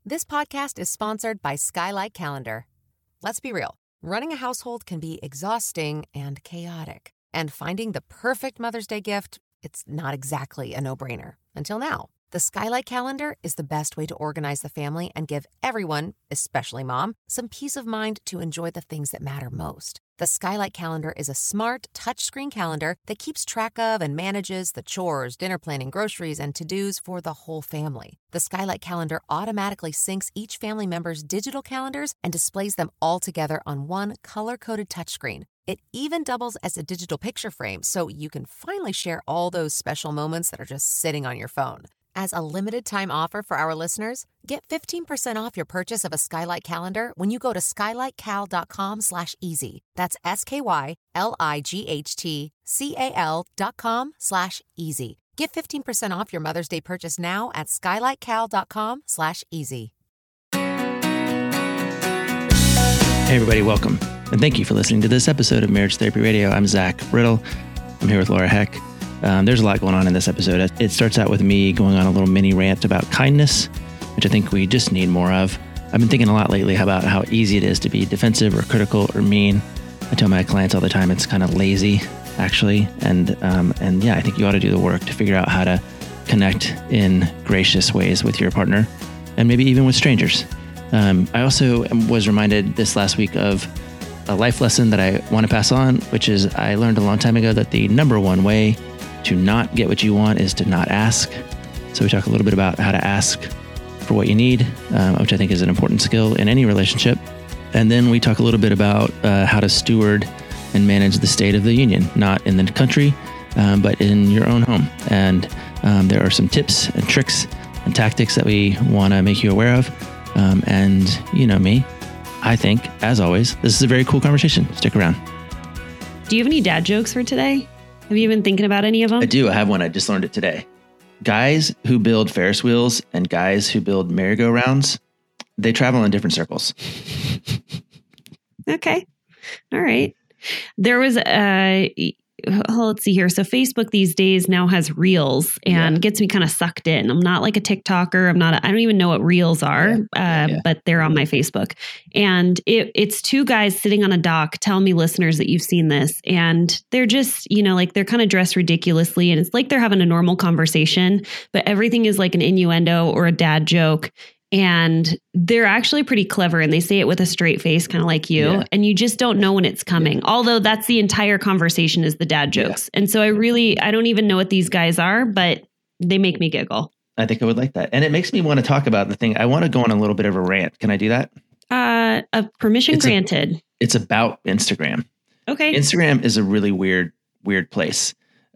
This podcast is sponsored by Skylight Calendar. Let's be real. Running a household can be exhausting and chaotic. And finding the perfect Mother's Day gift, it's not exactly a no-brainer. Until now. The Skylight Calendar is the best way to organize the family and give everyone, especially mom, some peace of mind to enjoy the things that matter most. The Skylight Calendar is a smart, touchscreen calendar that keeps track of and manages the chores, dinner planning, groceries, and to-dos for the whole family. The Skylight Calendar automatically syncs each family member's digital calendars and displays them all together on one color-coded touchscreen. It even doubles as a digital picture frame, so you can finally share all those special moments that are just sitting on your phone. As a limited-time offer for our listeners, get 15% off your purchase of a Skylight Calendar when you go to skylightcal.com/easy. That's SKYLIGHTCAL.com/easy. Get 15% off your Mother's Day purchase now at skylightcal.com/easy. Hey everybody, welcome. And thank you for listening to this episode of Marriage Therapy Radio. I'm Zach Riddle. I'm here with Laura Heck. There's a lot going on in this episode. It starts out with me going on a little mini rant about kindness, which I think we just need more of. I've been thinking a lot lately about how easy it is to be defensive or critical or mean. I tell my clients all the time it's kind of lazy, actually. And yeah, I think you ought to do the work to figure out how to connect in gracious ways with your partner and maybe even with strangers. I also was reminded this last week of a life lesson that I want to pass on, which is I learned a long time ago that the number one way to not get what you want is to not ask. So we talk a little bit about how to ask for what you need, which I think is an important skill in any relationship. And then we talk a little bit about how to steward and manage the state of the union, not in the country, but in your own home. And there are some tips and tricks and tactics that we want to make you aware of. And you know me, I think, as always, this is a very cool conversation. Stick around. Do you have any dad jokes for today? Have you been thinking about any of them? I do. I have one. I just learned it today. Guys who build Ferris wheels and guys who build merry-go-rounds, they travel in different circles. Okay. All right. There was let's see here. So Facebook these days now has Reels and gets me kind of sucked in. I'm not like a TikToker. I don't even know what Reels are, but they're on my Facebook. And it's two guys sitting on a dock. Tell me, listeners, that you've seen this. And they're just, like they're kind of dressed ridiculously. And it's like they're having a normal conversation, but everything is like an innuendo or a dad joke. And they're actually pretty clever and they say it with a straight face, kind of like you. Yeah. And you just don't know when it's coming. Yeah. Although that's the entire conversation is the dad jokes. Yeah. And so I don't even know what these guys are, but they make me giggle. I think I would like that. And it makes me want to talk about the thing. I want to go on a little bit of a rant. Can I do that? Permission granted. It's about Instagram. Okay. Instagram is a really weird place.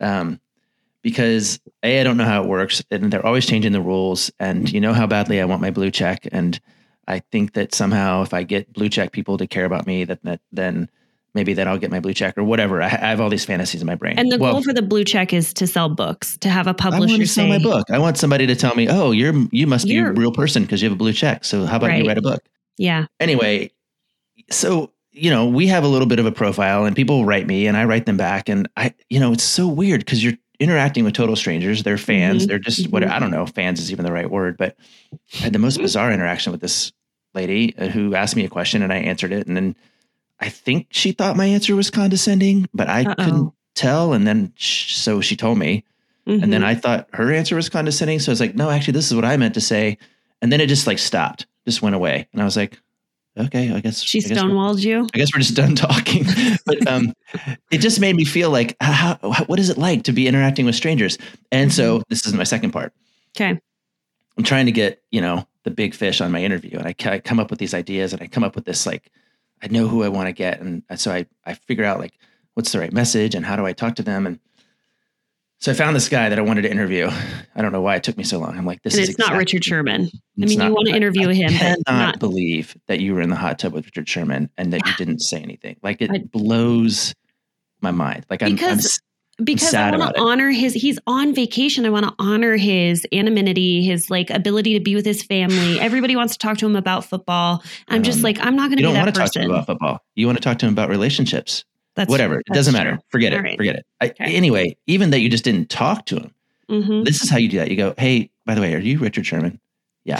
Because I don't know how it works and they're always changing the rules and you know how badly I want my blue check. And I think that somehow if I get blue check people to care about me, then maybe that I'll get my blue check or whatever. I have all these fantasies in my brain. And the goal for the blue check is to sell books, to have a publisher I want to sell my book. I want somebody to tell me, oh, you must be a real person because you have a blue check. So how about you write a book? Yeah. Anyway, so we have a little bit of a profile and people write me and I write them back. And it's so weird because you're interacting with total strangers. They're fans. Mm-hmm. They're just what I don't know if fans is even the right word, but I had the most bizarre interaction with this lady who asked me a question and I answered it. And then I think she thought my answer was condescending, but I couldn't tell. And then so she told me, and then I thought her answer was condescending. So I was like, no, actually this is what I meant to say. And then it just stopped, just went away. And I was like, okay, I guess she stonewalled you. I guess we're just done talking. But it just made me feel like, what is it like to be interacting with strangers? And so this is my second part. Okay. I'm trying to get, the big fish on my interview. And I come up with these ideas and I come up with this, I know who I want to get. And so I figure out what's the right message and how do I talk to them? And so I found this guy that I wanted to interview. I don't know why it took me so long. I'm like, this is not Richard Sherman. I mean, you want to interview him. I cannot believe that you were in the hot tub with Richard Sherman and that you didn't say anything. It blows my mind. Because I want to honor he's on vacation. I want to honor his anonymity, his ability to be with his family. Everybody wants to talk to him about football. I'm just I'm not going to be that person. You don't want to talk to him about football. You want to talk to him about relationships. Whatever. It doesn't matter. Forget it. Forget it. Anyway, even that you just didn't talk to him. Mm-hmm. This is how you do that. You go, hey, by the way, are you Richard Sherman? Yeah.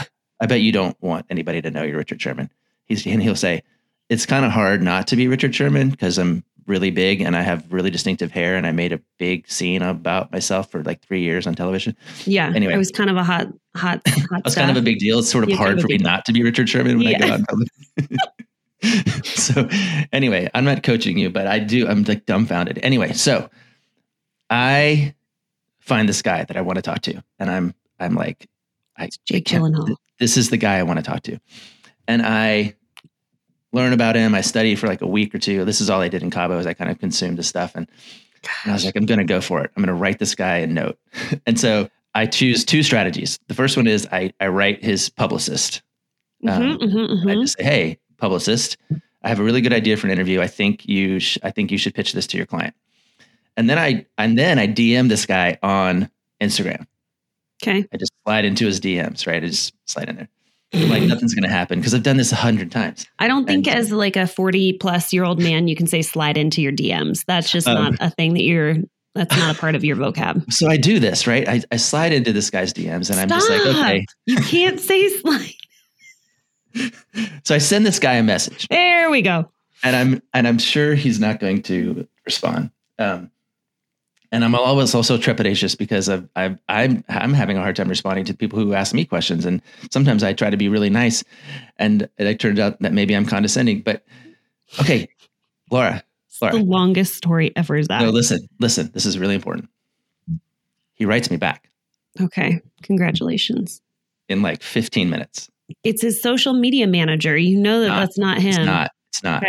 I bet you don't want anybody to know you're Richard Sherman. And he'll say, it's kind of hard not to be Richard Sherman because I'm really big and I have really distinctive hair and I made a big scene about myself for like 3 years on television. Yeah. Anyway, I was kind of a hot I was kind of a big deal. It's sort of hard for me not to be Richard Sherman when I go out in public. So anyway, I'm not coaching you, but I'm like dumbfounded. Anyway, so I find this guy that I want to talk to, and I'm like, Jake Gyllenhaal. This is the guy I want to talk to. And I learn about him. I study for like a week or two. This is all I did in Cabo, is I kind of consumed his stuff. And I was like, I'm going to go for it. I'm going to write this guy a note. And so I choose two strategies. The first one is I write his publicist. I just say, hey, publicist, I have a really good idea for an interview. I think you should pitch this to your client. And then I DM this guy on Instagram. Okay. I just slide into his DMs, right? I just slide in there. I'm like, nothing's going to happen because I've done this 100 times. I don't think as like a 40-plus-year-old man, you can say slide into your DMs. That's just not a thing that's not a part of your vocab. So I do this, right? I slide into this guy's DMs and I'm just like, okay. You can't say slide. So I send this guy a message. There we go. And I'm sure he's not going to respond. And I'm always also trepidatious because I'm having a hard time responding to people who ask me questions. And sometimes I try to be really nice, and it turns out that maybe I'm condescending. But okay, Laura. The longest story ever is that. No, listen. This is really important. He writes me back. Okay, congratulations. In like 15 minutes. It's his social media manager. You know that's not him. It's not.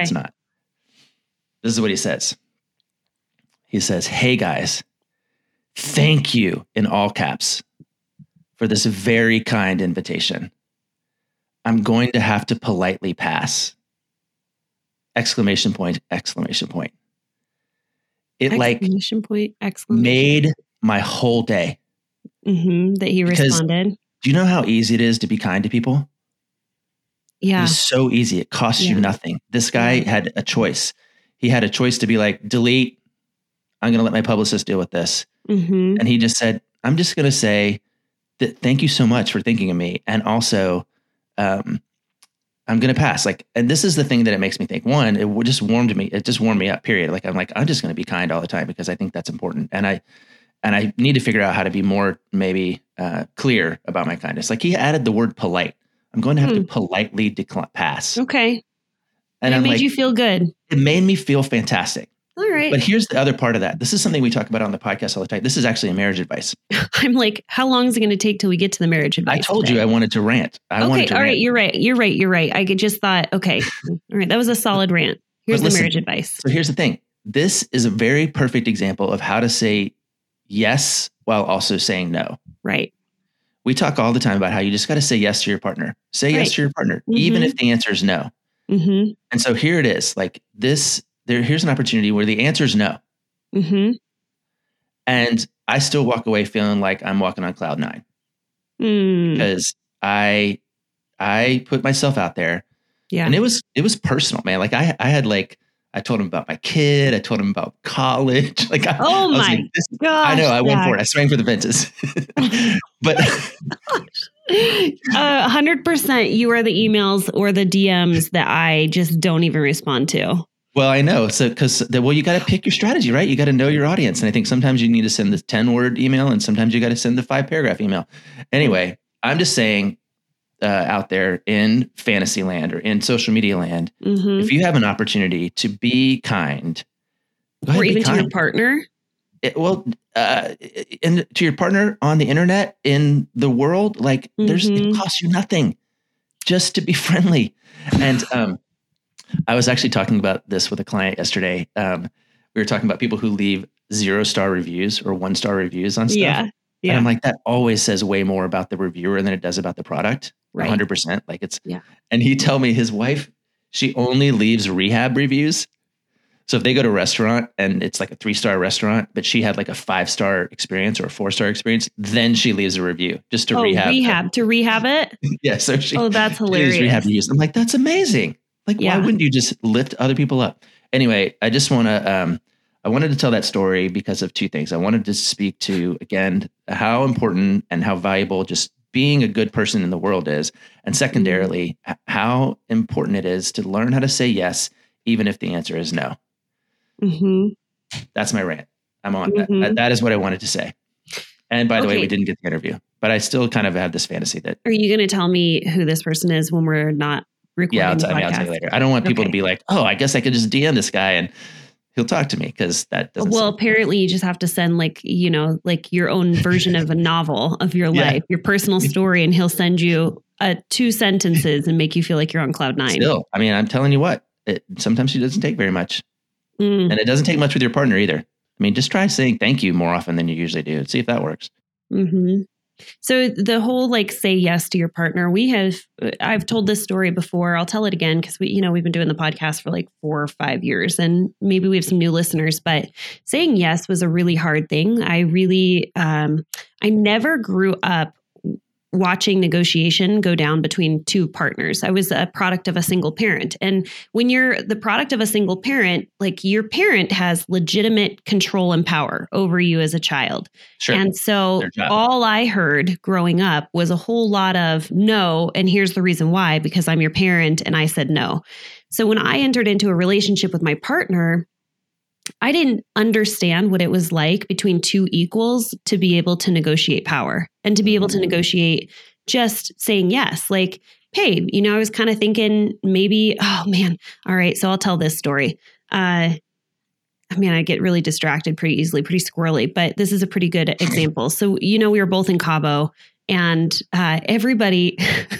This is what he says. He says, hey guys, thank you in all caps for this very kind invitation. I'm going to have to politely pass. Exclamation point. It made my whole day. That he responded. Do you know how easy it is to be kind to people? Yeah. It's so easy. It costs you nothing. This guy had a choice. He had a choice to be like, delete. I'm going to let my publicist deal with this. And he just said, I'm just going to say that thank you so much for thinking of me. And also, I'm going to pass. Like, and this is the thing that it makes me think. One, it just warmed me. It just warmed me up, period. Like, I'm just going to be kind all the time because I think that's important. And I need to figure out how to be more maybe clear about my kindness. Like he added the word polite. I'm going to have to politely pass. Okay. And it made you feel good. It made me feel fantastic. All right. But here's the other part of that. This is something we talk about on the podcast all the time. This is actually a marriage advice. I'm like, how long is it going to take till we get to the marriage advice? I told you I wanted to rant. All right. You're right. I just thought, okay. All right. That was a solid rant. Here's the marriage advice. So here's the thing. This is a very perfect example of how to say yes while also saying no. Right. We talk all the time about how you just got to say yes to your partner. Say yes to your partner, even if the answer is no. And so here it is. Like this. Here's an opportunity where the answer is no. And I still walk away feeling like I'm walking on cloud 9 because I put myself out there. Yeah. And it was personal, man. Like I told him about my kid. I told him about college. Like, I was like, gosh, I know I went for it. I sprang for the fences, but 100%. You are the emails or the DMs that I just don't even respond to. Well, I know. So, you got to pick your strategy, right? You got to know your audience. And I think sometimes you need to send the 10-word email and sometimes you got to send the 5-paragraph email. Anyway, I'm just saying out there in fantasy land or in social media land, if you have an opportunity to be kind, go ahead, or even to your partner. And to your partner on the internet, in the world, like it costs you nothing just to be friendly. And, I was actually talking about this with a client yesterday. We were talking about people who leave 0-star reviews or 1-star reviews on stuff. Yeah. And I'm like, that always says way more about the reviewer than it does about the product. Right. 100%. Like and he told me his wife, she only leaves rehab reviews. So if they go to a restaurant and it's like a 3-star restaurant, but she had like a 5-star experience or a 4-star experience, then she leaves a review just to rehab. To rehab it? Yeah. So that's hilarious. Rehab reviews. I'm like, that's amazing. Like, why wouldn't you just lift other people up? Anyway, I just want to, I wanted to tell that story because of two things. I wanted to speak to, again, how important and how valuable just being a good person in the world is. And secondarily, how important it is to learn how to say yes, even if the answer is no. Mm-hmm. That's my rant. I'm on that. That is what I wanted to say. And by the way, we didn't get the interview, but I still kind of have this fantasy that. Are you going to tell me who this person is when we're not recording? Yeah, I'll tell you later. I don't want people to be like, oh, I guess I could just DM this guy and he'll talk to me, because that doesn't. Well, apparently you just have to send like your own version of a novel of your life, your personal story, and he'll send you 2 sentences and make you feel like you're on cloud 9. Still, I mean, I'm telling you what, sometimes it doesn't take very much. And it doesn't take much with your partner either. I mean, just try saying thank you more often than you usually do and see if that works. Mm-hmm. So the whole say yes to your partner, I've told this story before. I'll tell it again because we've been doing the podcast for 4 or 5 years, and maybe we have some new listeners, but saying yes was a really hard thing. I never grew up watching negotiation go down between 2 partners. I was a product of a single parent. And when you're the product of a single parent, your parent has legitimate control and power over you as a child. Sure. And so all I heard growing up was a whole lot of no. And here's the reason why, because I'm your parent and I said no. So when I entered into a relationship with my partner, I didn't understand what it was like between 2 equals to be able to negotiate power and to be able to negotiate just saying yes. Hey, I was kind of thinking maybe, oh man, all right, so I'll tell this story. I get really distracted pretty easily, pretty squirrely, but this is a pretty good example. So, we were both in Cabo. And everybody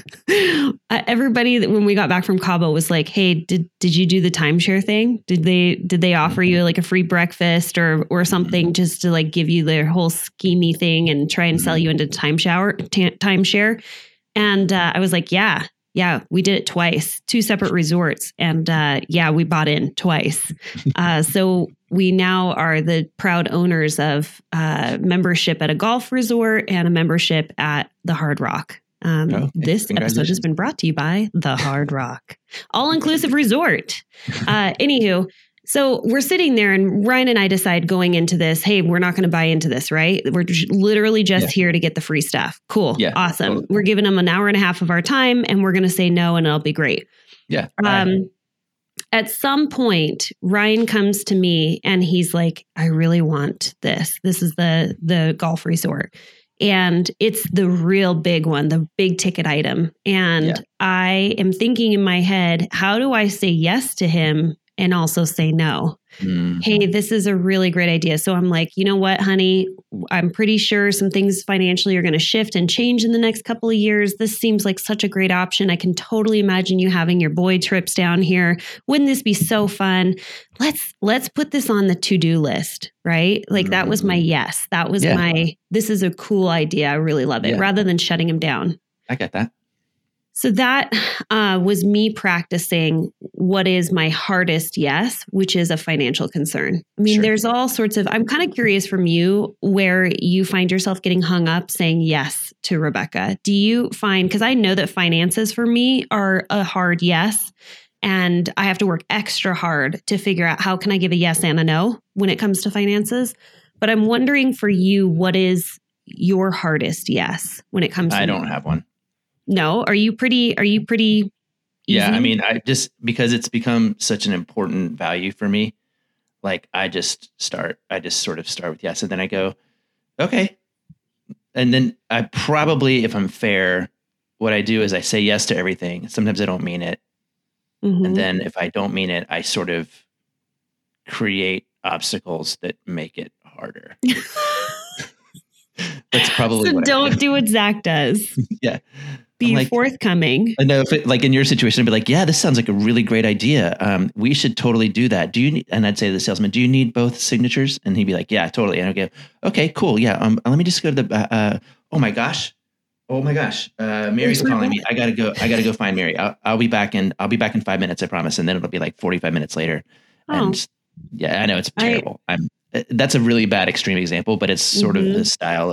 when we got back from Cabo was like, hey, did you do the timeshare thing? Did they offer you a free breakfast or something just to give you their whole schemey thing and try and sell you into timeshare? And I was like, yeah, we did it twice, 2 separate resorts. And we bought in twice. So we now are the proud owners of membership at a golf resort and a membership at the Hard Rock. This episode has been brought to you by the Hard Rock, all-inclusive resort. Anywho, so we're sitting there and Ryan and I decide going into this, hey, we're not going to buy into this, right? We're literally just here to get the free stuff. Cool. Yeah, awesome. Totally. We're giving them an hour and a half of our time and we're going to say no and it'll be great. Yeah. At some point, Ryan comes to me and he's like, I really want this. This is the golf resort. And it's the real big one, the big ticket item. And I am thinking in my head, how do I say yes to him and also say no? Hey, this is a really great idea. So I'm like, you know what, honey, I'm pretty sure some things financially are going to shift and change in the next couple of years. This seems like such a great option. I can totally imagine you having your boy trips down here. Wouldn't this be so fun? Let's put this on the to-do list, right? That was my yes. That was this is a cool idea. I really love it, rather than shutting him down. I get that. So that was me practicing what is my hardest yes, which is a financial concern. I mean, there's all sorts of, I'm kind of curious from you where you find yourself getting hung up saying yes to Rebecca. Do you find, because I know that finances for me are a hard yes, and I have to work extra hard to figure out how can I give a yes and a no when it comes to finances. But I'm wondering for you, what is your hardest yes when it comes to I don't have one. No. Are you pretty easy? Yeah. I mean, because it's become such an important value for me. I just sort of start with yes. And then I go, okay. And then I probably, if I'm fair, what I do is I say yes to everything. Sometimes I don't mean it. And then if I don't mean it, I sort of create obstacles that make it harder. That's probably so what don't do what Zach does. Yeah. Be forthcoming. I know if in your situation, I'd be like, yeah, this sounds like a really great idea. We should totally do that. Do you need, and I'd say to the salesman, do you need both signatures? And he'd be like, yeah, totally. And I'd go, okay, cool. Yeah. Let me just go to the, oh my gosh. Mary's calling me. I gotta go find Mary. I'll be back in 5 minutes, I promise. And then it'll be 45 minutes later. Oh. And yeah, I know it's terrible. That's a really bad extreme example, but it's sort of the style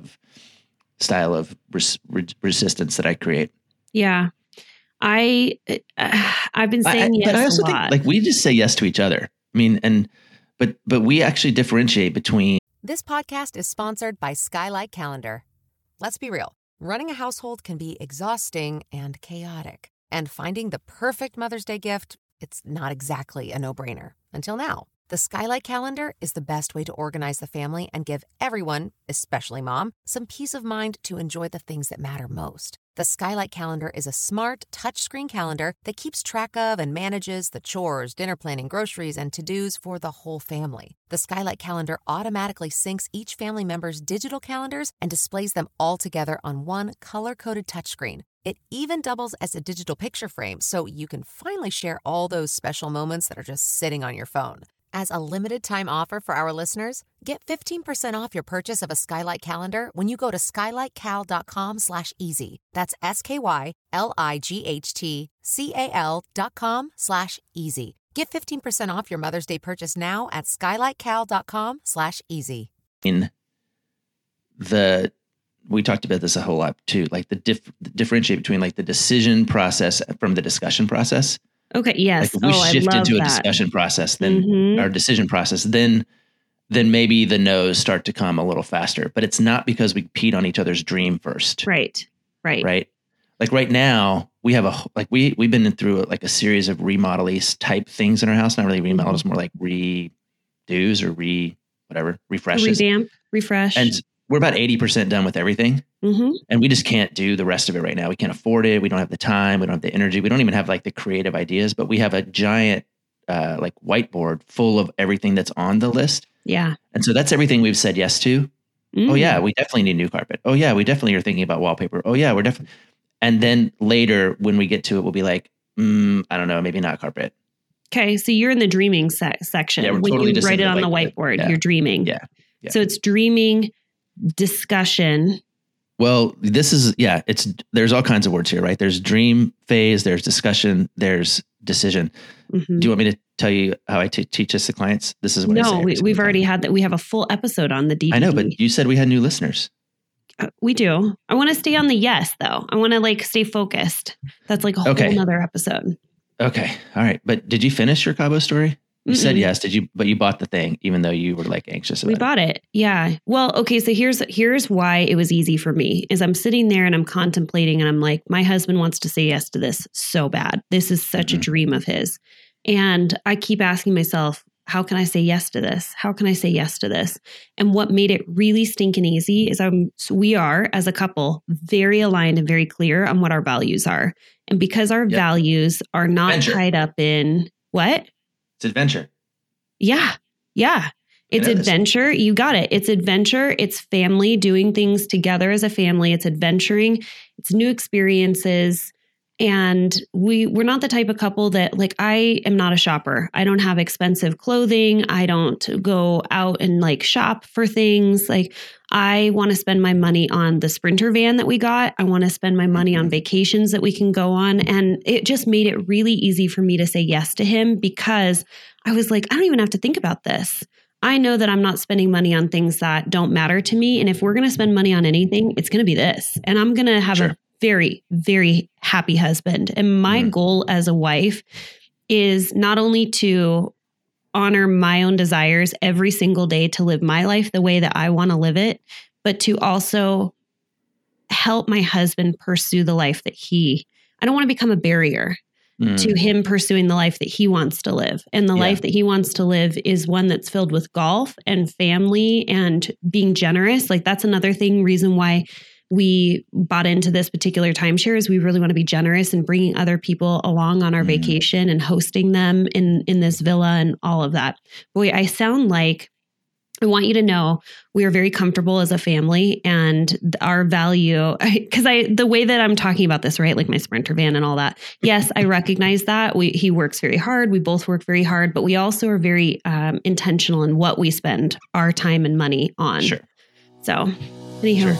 of resistance that I create. Yeah. I've been saying yes, but I also think we just say yes to each other. I mean, but we actually differentiate between. This podcast is sponsored by Skylight Calendar. Let's be real. Running a household can be exhausting and chaotic. And finding the perfect Mother's Day gift, it's not exactly a no-brainer. Until now. The Skylight Calendar is the best way to organize the family and give everyone, especially mom, some peace of mind to enjoy the things that matter most. The Skylight Calendar is a smart, touchscreen calendar that keeps track of and manages the chores, dinner planning, groceries, and to-dos for the whole family. The Skylight Calendar automatically syncs each family member's digital calendars and displays them all together on one color-coded touchscreen. It even doubles as a digital picture frame, so you can finally share all those special moments that are just sitting on your phone. As a limited-time offer for our listeners, get 15% off your purchase of a Skylight Calendar when you go to skylightcal.com/easy. That's SKYLIGHTCAL.com/easy. Get 15% off your Mother's Day purchase now at skylightcal.com/easy. We talked about this a whole lot too, like the differentiate between like the decision process from the discussion process. Okay. Yes. Like if we shift into a discussion process, then our decision process, then maybe the no's start to come a little faster. But it's not because we peed on each other's dream first. Right. Like right now, we have we've been through like a series of remodel-y type things in our house. Not really remodels, more like redos or refreshes. Revamp, refresh. And we're about 80% done with everything. Mm-hmm. And we just can't do the rest of it right now. We can't afford it. We don't have the time. We don't have the energy. We don't even have like the creative ideas, but we have a giant like whiteboard full of everything that's on the list. Yeah. And so that's everything we've said yes to. Oh yeah, we definitely need new carpet. Oh yeah, we definitely are thinking about wallpaper. Oh yeah, we're definitely. And then later when we get to it, we'll be like, I don't know, maybe not carpet. Okay. So you're in the dreaming section. Yeah, we're when totally you write it on the whiteboard, you're dreaming. Yeah. So it's dreaming, discussion. Well, there's all kinds of words here, right? There's dream phase, there's discussion, there's decision. Mm-hmm. Do you want me to tell you how I teach this to clients? This is what I say. We've already had that. We have a full episode on the DVD. I know, but you said we had new listeners. We do. I want to stay on the yes, though. I want to like stay focused. That's like a whole nother episode. Okay. All right. But did you finish your Cabo story? You said yes. Did you? But you bought the thing, even though you were like anxious about it. We bought it. Yeah. Well, okay. So here's why it was easy for me is I'm sitting there and I'm contemplating and I'm like, my husband wants to say yes to this so bad. This is such a dream of his. And I keep asking myself, how can I say yes to this? How can I say yes to this? And what made it really stinking easy is we are, as a couple, very aligned and very clear on what our values are. And because our values are not tied up in what? It's adventure. Yeah. It's adventure. You got it. It's adventure. It's family, doing things together as a family. It's adventuring. It's new experiences. And we're not the type of couple that like, I am not a shopper. I don't have expensive clothing. I don't go out and like shop for things. Like I want to spend my money on the Sprinter van that we got. I want to spend my money on vacations that we can go on. And it just made it really easy for me to say yes to him because I was like, I don't even have to think about this. I know that I'm not spending money on things that don't matter to me. And if we're going to spend money on anything, it's going to be this. And I'm going to have a very, very happy husband. And my goal as a wife is not only to honor my own desires every single day to live my life the way that I want to live it, but to also help my husband pursue the life that I don't want to become a barrier to him pursuing the life that he wants to live. And the life that he wants to live is one that's filled with golf and family and being generous. Like that's another reason why we bought into this particular timeshare is we really want to be generous and bringing other people along on our vacation and hosting them in this villa and all of that. Boy, I sound like I want you to know we are very comfortable as a family and our value, because the way that I'm talking about this, right? Like my Sprinter van and all that. Yes, I recognize that. He works very hard. We both work very hard, but we also are very intentional in what we spend our time and money on. Sure. So anyhow.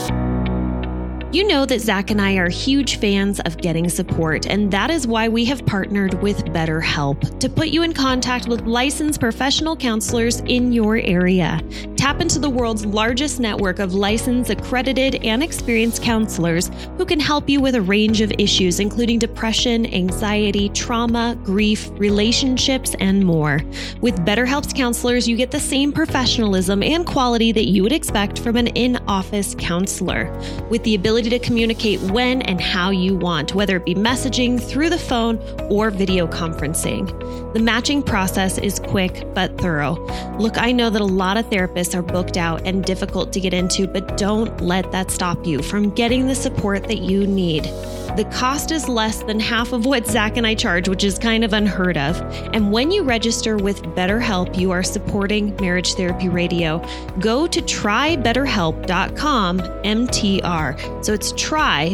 You know that Zach and I are huge fans of getting support, and that is why we have partnered with BetterHelp to put you in contact with licensed professional counselors in your area. Tap into the world's largest network of licensed, accredited, and experienced counselors who can help you with a range of issues, including depression, anxiety, trauma, grief, relationships, and more. With BetterHelp's counselors, you get the same professionalism and quality that you would expect from an in-office counselor, with the ability to communicate when and how you want, whether it be messaging, through the phone, or video conferencing. The matching process is quick but thorough. Look, I know that a lot of therapists are booked out and difficult to get into, but don't let that stop you from getting the support that you need. The cost is less than half of what Zach and I charge, which is kind of unheard of. And when you register with BetterHelp, you are supporting Marriage Therapy Radio. Go to trybetterhelp.com MTR. So it's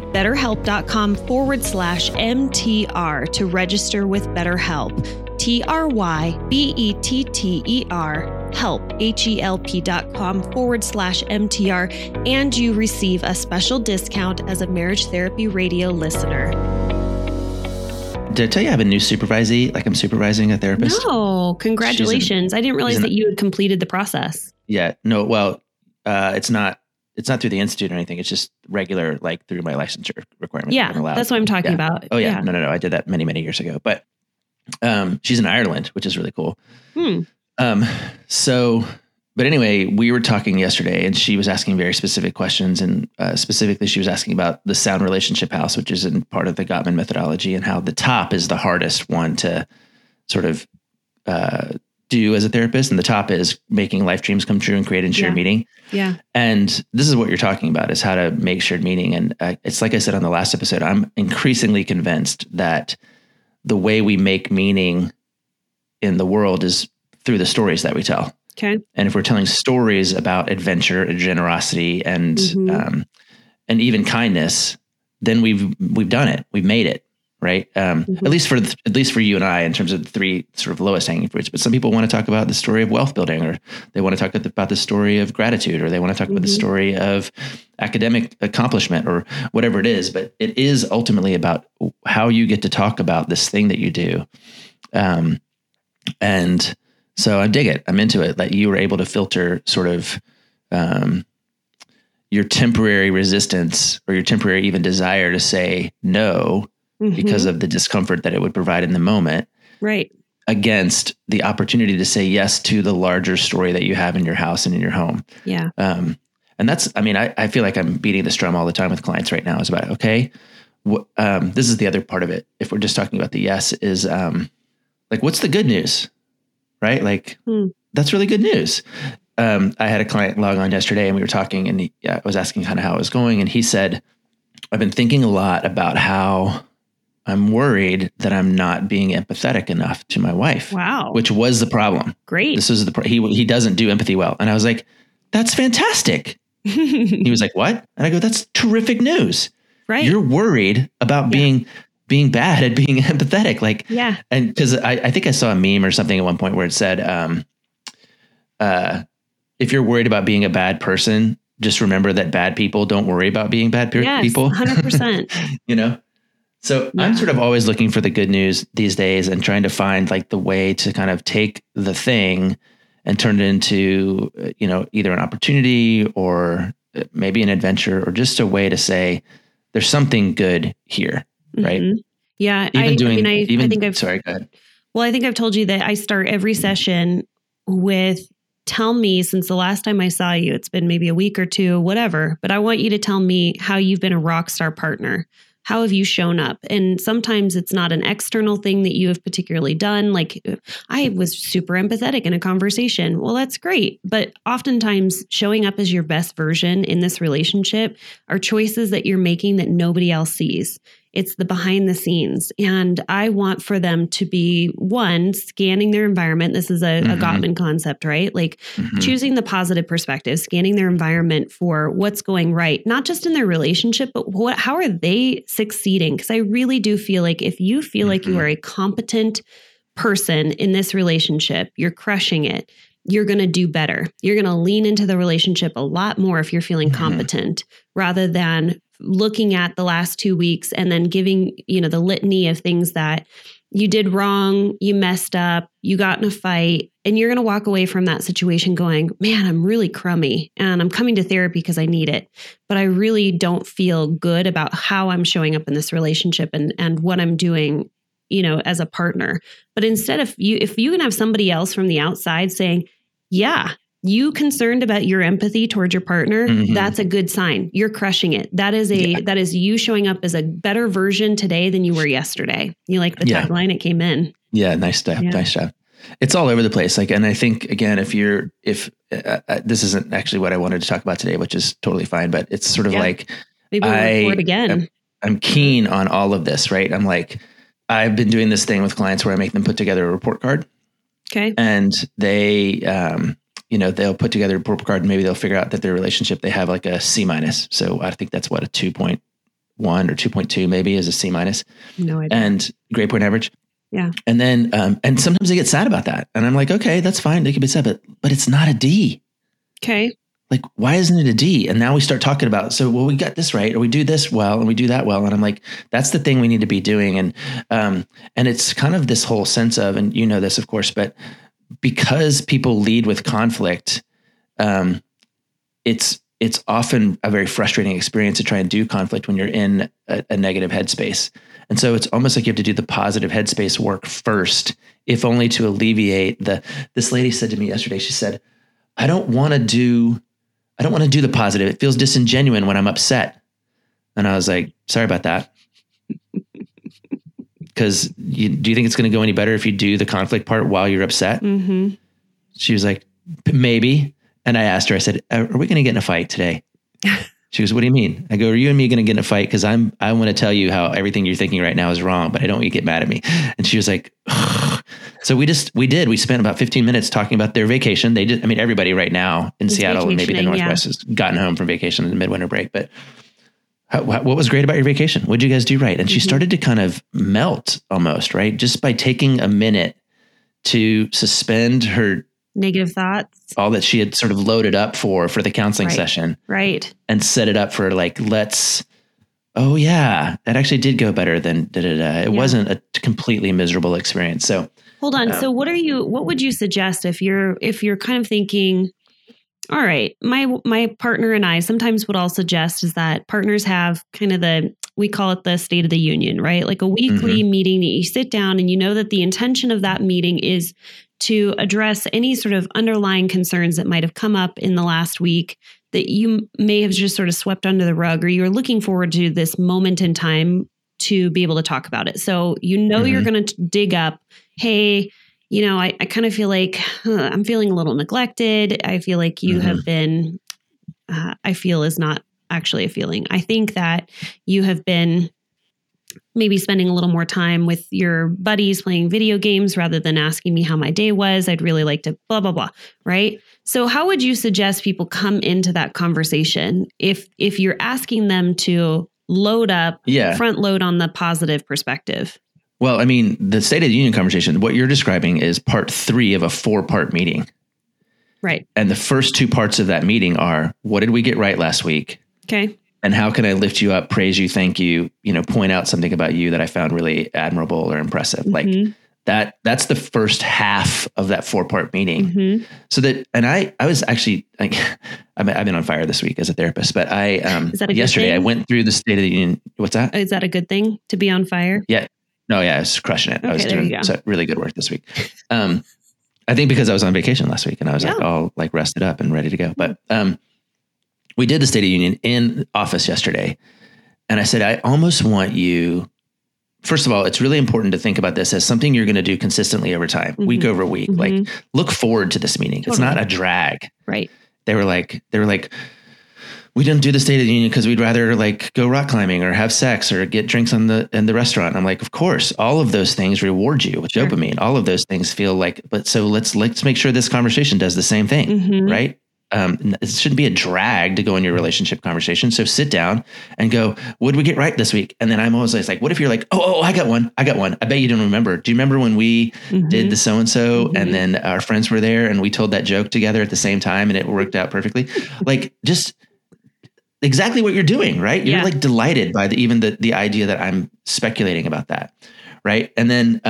trybetterhelp.com/MTR to register with BetterHelp. TRYBETTER help, HELP.com/MTR, and you receive a special discount as a Marriage Therapy Radio listener. Did I tell you I have a new supervisee? Like I'm supervising a therapist? No, congratulations. I didn't realize that you had completed the process. Yeah, no, well, it's not through the Institute or anything. It's just regular, like through my licensure requirement. Yeah, that's what I'm talking about. Oh yeah. No. I did that many, many years ago. But she's in Ireland, which is really cool. But anyway, we were talking yesterday and she was asking very specific questions. And specifically, she was asking about the sound relationship house, which is in part of the Gottman methodology, and how the top is the hardest one to sort of do as a therapist. And the top is making life dreams come true and creating shared meaning. Yeah. And this is what you're talking about, is how to make shared meaning. And it's like I said on the last episode, I'm increasingly convinced that the way we make meaning in the world is through the stories that we tell. Okay. And if we're telling stories about adventure and generosity and even kindness, then we've done it. We've made it, right? At least for you and I, in terms of the three sort of lowest hanging fruits. But some people want to talk about the story of wealth building, or they want to talk about the story of gratitude, or they want to talk about the story of academic accomplishment, or whatever it is. But it is ultimately about how you get to talk about this thing that you do. And so I dig it. I'm into it, that you were able to filter sort of your temporary resistance, or your temporary even desire to say no because of the discomfort that it would provide in the moment. Right. Against the opportunity to say yes to the larger story that you have in your house and in your home. Yeah. And that's, I mean, I feel like I'm beating this drum all the time with clients right now. Is about, okay, this is the other part of it. If we're just talking about the yes, is like, what's the good news? Right? Like, that's really good news. I had a client log on yesterday and we were talking, and I was asking kind of how it was going. And he said, I've been thinking a lot about how I'm worried that I'm not being empathetic enough to my wife. Wow. Which was the problem. Great. This was he doesn't do empathy well. And I was like, that's fantastic. He was like, what? And I go, that's terrific news. Right. You're worried about being bad at being empathetic. Like, and because I think I saw a meme or something at one point where it said, if you're worried about being a bad person, just remember that bad people don't worry about being bad people. 100%. You know? So I'm sort of always looking for the good news these days and trying to find like the way to kind of take the thing and turn it into, either an opportunity or maybe an adventure, or just a way to say there's something good here. Right. Yeah. I think sorry, go ahead. Well, I think I've told you that I start every session with, tell me, since the last time I saw you, it's been maybe a week or two, whatever, but I want you to tell me how you've been a rock star partner. How have you shown up? And sometimes it's not an external thing that you have particularly done. Like, I was super empathetic in a conversation. Well, that's great. But oftentimes showing up as your best version in this relationship are choices that you're making that nobody else sees. It's the behind the scenes. And I want for them to be, one, scanning their environment. This is a Gottman concept, right? Like choosing the positive perspective, scanning their environment for what's going right, not just in their relationship, but how are they succeeding? Because I really do feel like if you feel like you are a competent person in this relationship, you're crushing it, you're going to do better. You're going to lean into the relationship a lot more if you're feeling competent, rather than looking at the last 2 weeks and then giving, the litany of things that you did wrong, you messed up, you got in a fight, and you're going to walk away from that situation going, man, I'm really crummy and I'm coming to therapy because I need it, but I really don't feel good about how I'm showing up in this relationship and what I'm doing, as a partner. But instead if you can have somebody else from the outside saying, yeah, you concerned about your empathy towards your partner, that's a good sign. You're crushing it. That is that is you showing up as a better version today than you were yesterday. You like the tagline? It came in. Yeah. Nice job. Yeah. Nice job. It's all over the place. And I think again, if this isn't actually what I wanted to talk about today, which is totally fine, but it's sort of like, maybe we'll record again. I'm keen on all of this, right? I'm like, I've been doing this thing with clients where I make them put together a report card. Okay. And they, they'll put together a report card and maybe they'll figure out that their relationship, they have like a C-. So I think that's what, a 2.1 or 2.2 maybe is a C-. No idea. And grade point average. Yeah. And then, and sometimes they get sad about that. And I'm like, okay, that's fine. They can be sad, but it's not a D. Okay. Like, why isn't it a D? And now we start talking about, we got this right, or we do this well, and we do that well. And I'm like, that's the thing we need to be doing. And it's kind of this whole sense of, and you know this, of course, but because people lead with conflict, it's often a very frustrating experience to try and do conflict when you're in a negative headspace. And so it's almost like you have to do the positive headspace work first, if only to alleviate this lady said to me yesterday, she said, I don't want to do the positive. It feels disingenuous when I'm upset. And I was like, sorry about that. Because do you think it's going to go any better if you do the conflict part while you're upset? Mm-hmm. She was like, maybe. And I asked her, I said, are we going to get in a fight today? She goes, what do you mean? I go, are you and me going to get in a fight? Because I want to tell you how everything you're thinking right now is wrong, but I don't want you to get mad at me. And she was like, ugh. So we spent about 15 minutes talking about their vacation. They did. I mean, everybody right now in Seattle and maybe the Northwest has gotten home from vacation in the midwinter break, but what was great about your vacation? What did you guys do right? And she started to kind of melt almost, right? Just by taking a minute to suspend her negative thoughts, all that she had sort of loaded up for the counseling session. Right. And set it up for like, oh yeah, that actually did go better than it wasn't a completely miserable experience. So hold on. So what would you suggest if you're kind of thinking, all right, my partner and I, sometimes what I'll suggest is that partners have kind of we call it the State of the Union, right? Like a weekly meeting that you sit down and you know that the intention of that meeting is to address any sort of underlying concerns that might have come up in the last week that you may have just sort of swept under the rug, or you're looking forward to this moment in time to be able to talk about it. So you're going to dig up, hey, I kind of feel like I'm feeling a little neglected. I feel like you have been, I feel is not actually a feeling. I think that you have been maybe spending a little more time with your buddies playing video games rather than asking me how my day was. I'd really like to blah, blah, blah. Right. So how would you suggest people come into that conversation if you're asking them to load up, front load on the positive perspective? Well, I mean, the State of the Union conversation, what you're describing is part 3 of a 4-part meeting. Right. And the first 2 parts of that meeting are, what did we get right last week? Okay. And how can I lift you up, praise you, thank you, point out something about you that I found really admirable or impressive. Like that's the first half of that 4-part meeting. So that, and I was actually like, I've been on fire this week as a therapist, but yesterday I went through the State of the Union. What's that? Is that a good thing to be on fire? Yeah. No, yeah, I was crushing it. Okay, I was doing really good work this week. I think because I was on vacation last week and I was like all like rested up and ready to go. But we did the State of the Union in office yesterday. And I said, I almost want you, first of all, it's really important to think about this as something you're going to do consistently over time, week over week. Like look forward to this meeting. Totally. It's not a drag. Right. They were like, we didn't do the State of the Union because we'd rather like go rock climbing or have sex or get drinks in the restaurant. I'm like, of course, all of those things reward you with dopamine. All of those things feel like, but so let's make sure this conversation does the same thing, right? It shouldn't be a drag to go in your relationship conversation. So sit down and go, what did we get right this week? And then I'm always like, what if you're like, oh, I got one. I bet you don't remember. Do you remember when we did the so-and-so and then our friends were there and we told that joke together at the same time and it worked out perfectly? Like just exactly what you're doing, right? You're Yeah. like delighted by even the idea that I'm speculating about that. Right. And then,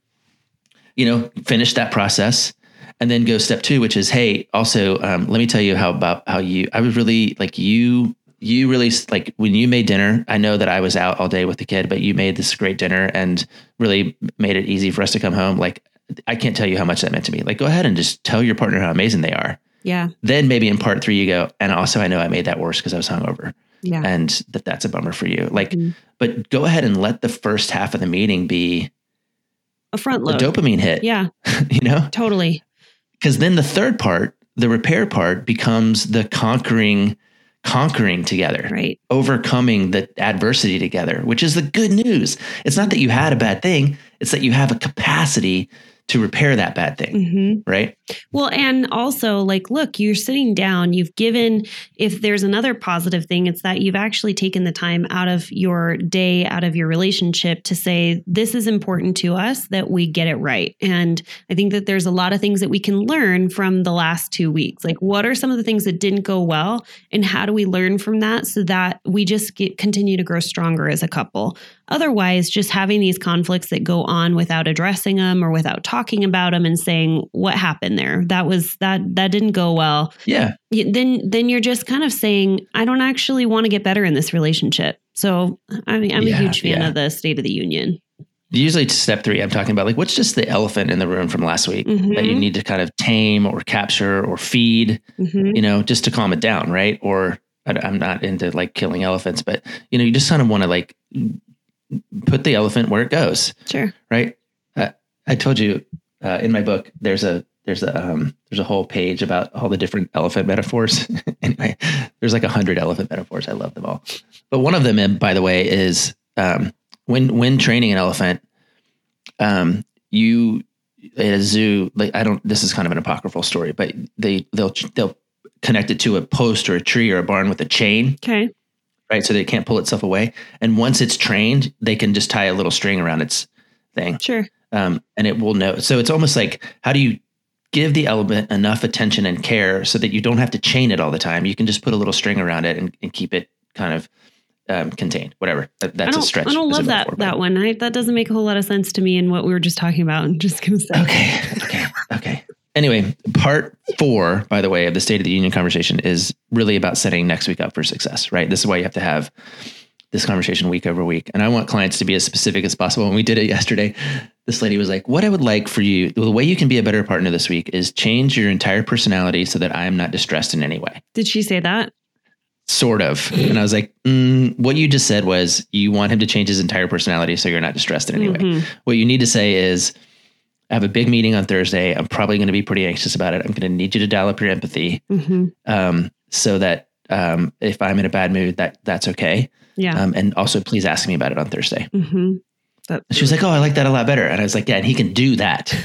finish that process and then go step 2, which is, hey, also, let me tell you I was really like you really like when you made dinner. I know that I was out all day with the kid, but you made this great dinner and really made it easy for us to come home. Like, I can't tell you how much that meant to me. Like, go ahead and just tell your partner how amazing they are. Yeah. Then maybe in part 3, you go, and also I know I made that worse because I was hungover. Yeah. And that's a bummer for you. Like, but go ahead and let the first half of the meeting be a front load. A dopamine hit. Yeah. Totally. Because then the third part, the repair part, becomes the conquering together, right? Overcoming the adversity together, which is the good news. It's not that you had a bad thing. It's that you have a capacity to repair that bad thing. Right. Well, and also like, look, you're sitting down, you've given, if there's another positive thing, it's that you've actually taken the time out of your day, out of your relationship to say, this is important to us that we get it right. And I think that there's a lot of things that we can learn from the last 2 weeks. Like, what are some of the things that didn't go well and how do we learn from that so that we just continue to grow stronger as a couple? Otherwise, just having these conflicts that go on without addressing them or without talking about them and saying, what happened there? That didn't go well. Yeah. Then you're just kind of saying, I don't actually want to get better in this relationship. So I'm a huge fan of the State of the Union. Usually step 3, I'm talking about like, what's just the elephant in the room from last week that you need to kind of tame or capture or feed, just to calm it down. Right. Or I'm not into like killing elephants, but you just kind of want to like put the elephant where it goes. Sure. Right. I told you in my book, there's a whole page about all the different elephant metaphors. Anyway, there's like 100 elephant metaphors. I love them all. But one of them, by the way, is when training an elephant, you at a zoo, like this is kind of an apocryphal story, but they'll connect it to a post or a tree or a barn with a chain. Okay. Right. So that it can't pull itself away. And once it's trained, they can just tie a little string around its thing. Sure. And it will know. So it's almost like, how do you give the elephant enough attention and care so that you don't have to chain it all the time? You can just put a little string around it and keep it kind of contained, whatever. That's a stretch. I don't love that one. That doesn't make a whole lot of sense to me in what we were just talking about. I'm just going to say. Okay. Anyway, part 4, by the way, of the State of the Union conversation is really about setting next week up for success, right? This is why you have to have this conversation week over week. And I want clients to be as specific as possible. When we did it yesterday, this lady was like, what I would like for you, the way you can be a better partner this week is change your entire personality so that I am not distressed in any way. Did she say that? Sort of. And I was like, what you just said was you want him to change his entire personality so you're not distressed in any way. What you need to say is, I have a big meeting on Thursday. I'm probably going to be pretty anxious about it. I'm going to need you to dial up your empathy so that if I'm in a bad mood, that's okay. Yeah. And also, please ask me about it on Thursday. She was like, oh, I like that a lot better. And I was like, yeah, and he can do that.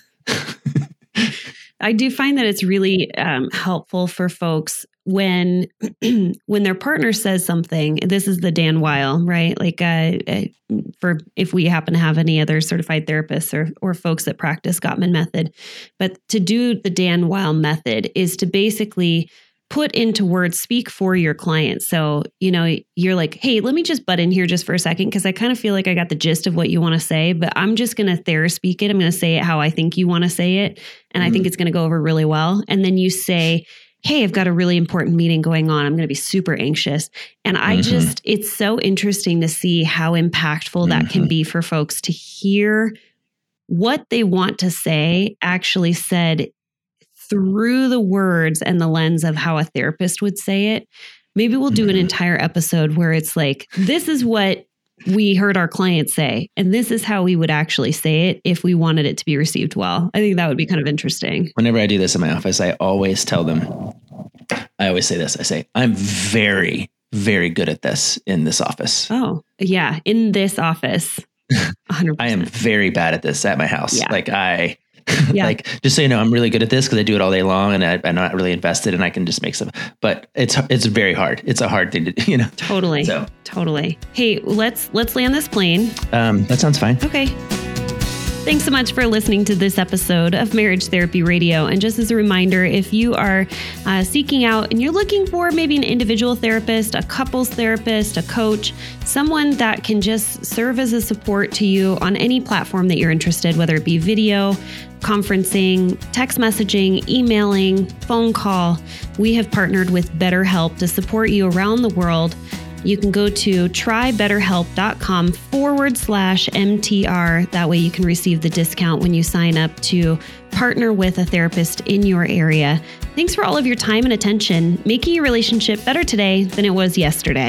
I do find that it's really helpful for folks when their partner says something. This is the Dan Weil, right? Like for if we happen to have any other certified therapists or folks that practice Gottman method, but to do the Dan Weil method is to basically put into words, speak for your client. So, you're like, hey, let me just butt in here just for a second, because I kind of feel like I got the gist of what you want to say, but I'm just going to TheraSpeak it. I'm going to say it how I think you want to say it. And I think it's going to go over really well. And then you say, hey, I've got a really important meeting going on. I'm going to be super anxious. And it's so interesting to see how impactful that can be for folks to hear what they want to say actually said through the words and the lens of how a therapist would say it. Maybe we'll do an entire episode where it's like, this is what we heard our client say, and this is how we would actually say it if we wanted it to be received well. I think that would be kind of interesting. Whenever I do this in my office, I always tell them, I always say this. I say, I'm very, very good at this in this office. Oh, yeah. In this office. 100%. I am very bad at this at my house. Yeah. Like like, just so you know, I'm really good at this because I do it all day long and I'm not really invested and I can just make some, but it's very hard. It's a hard thing to do, Totally. Totally. Hey, let's land this plane. That sounds fine. Okay. Thanks so much for listening to this episode of Marriage Therapy Radio. And just as a reminder, if you are seeking out and you're looking for maybe an individual therapist, a couples therapist, a coach, someone that can just serve as a support to you on any platform that you're interested, whether it be video, conferencing, text messaging, emailing, phone call, we have partnered with BetterHelp to support you around the world. You can go to trybetterhelp.com/MTR. That way you can receive the discount when you sign up to partner with a therapist in your area. Thanks for all of your time and attention, making your relationship better today than it was yesterday.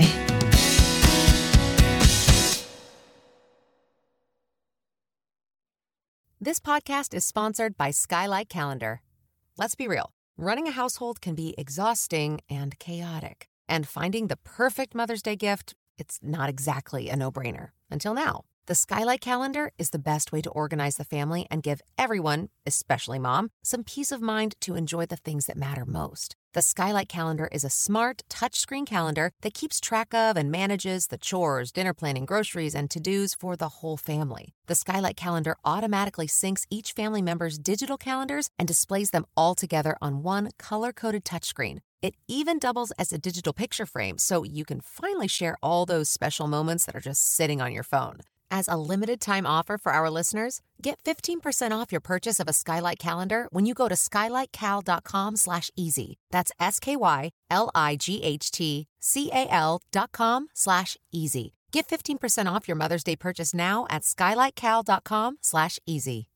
This podcast is sponsored by Skylight Calendar. Let's be real. Running a household can be exhausting and chaotic. And finding the perfect Mother's Day gift, it's not exactly a no-brainer. Until now. The Skylight Calendar is the best way to organize the family and give everyone, especially mom, some peace of mind to enjoy the things that matter most. The Skylight Calendar is a smart, touchscreen calendar that keeps track of and manages the chores, dinner planning, groceries, and to-dos for the whole family. The Skylight Calendar automatically syncs each family member's digital calendars and displays them all together on one color-coded touchscreen. It even doubles as a digital picture frame, so you can finally share all those special moments that are just sitting on your phone. As a limited-time offer for our listeners, get 15% off your purchase of a Skylight Calendar when you go to skylightcal.com/easy. That's SKYLIGHTCAL.com/easy. Get 15% off your Mother's Day purchase now at skylightcal.com/easy.